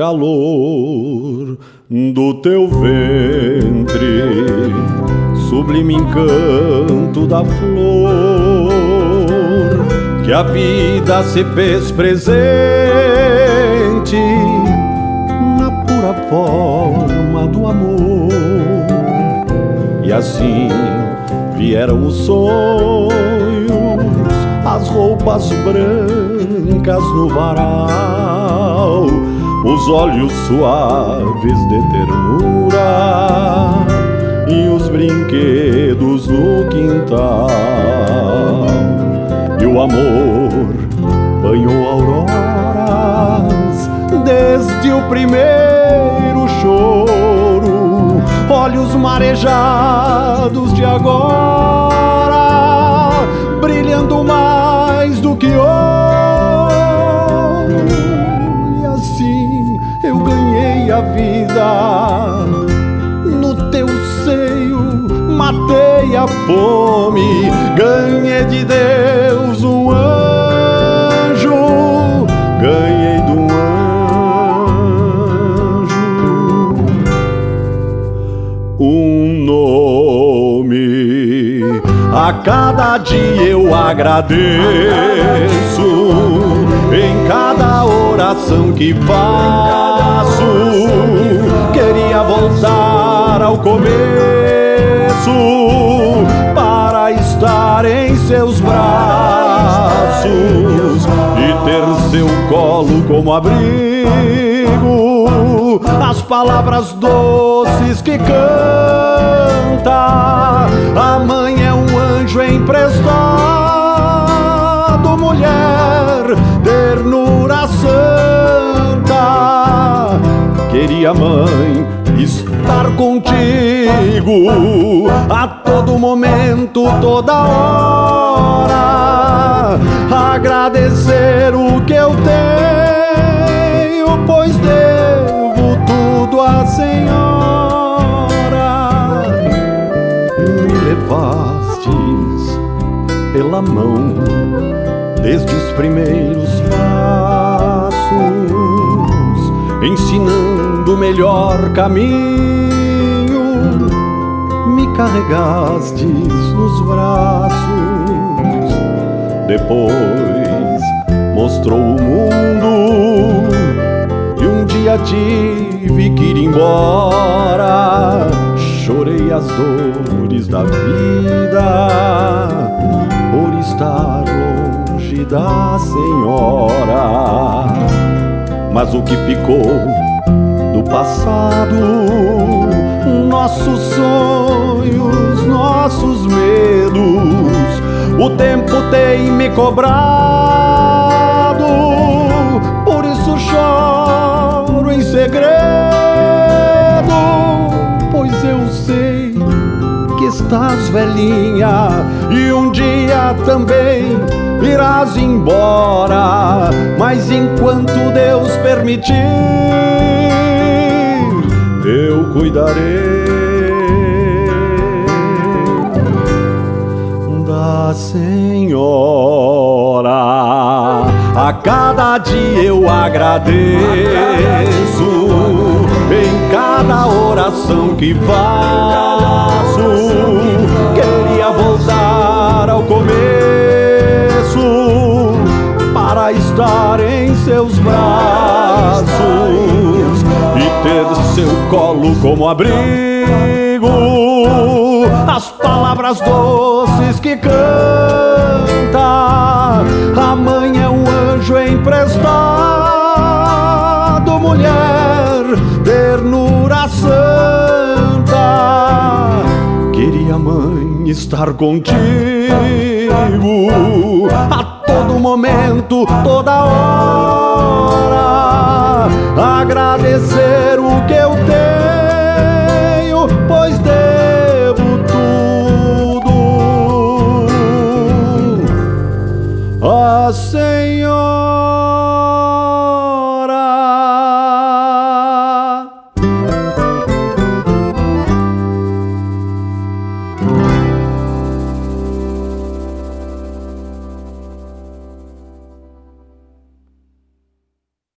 calor do teu ventre, sublime encanto da flor, que a vida se fez presente na pura forma do amor. E assim vieram os sonhos, as roupas brancas no varal, os olhos suaves de ternura e os brinquedos no quintal. E o amor banhou auroras desde o primeiro choro, olhos marejados de agora, brilhando mais do que ouro. E assim eu ganhei a vida no teu seio, matei a fome, ganhei de Deus um anjo, ganhei de um anjo um nome. A cada dia eu agradeço, em cada oração que faço. Queria voltar ao começo para estar em seus braços e ter seu colo como abrigo, as palavras doces que canta. A mãe é um anjo emprestado, mulher, ternura santa. Queria, mãe, estar contigo a todo momento, toda hora, agradecer o que eu tenho, pois devo tudo à Senhora. Me levastes pela mão desde os primeiros passos, ensinando o melhor caminho, me carregastes nos braços. Depois mostrou o mundo e um dia tive que ir embora. Chorei as dores da vida por estar longe da Senhora. Mas o que ficou do passado, nossos sonhos, nossos medos, o tempo tem me cobrado. Por isso choro em segredo, pois eu sei que estás velhinha e um dia também irás embora. Mas enquanto Deus permitir, eu cuidarei da Senhora. A cada dia eu agradeço, em cada oração que faço. Queria voltar ao começo para estar em seus braços e ter seu colo como abrigo, as palavras doces que canta. A mãe é um anjo emprestado, mulher, ternura santa. Queria, mãe, estar contigo a todo momento, toda hora, agradecer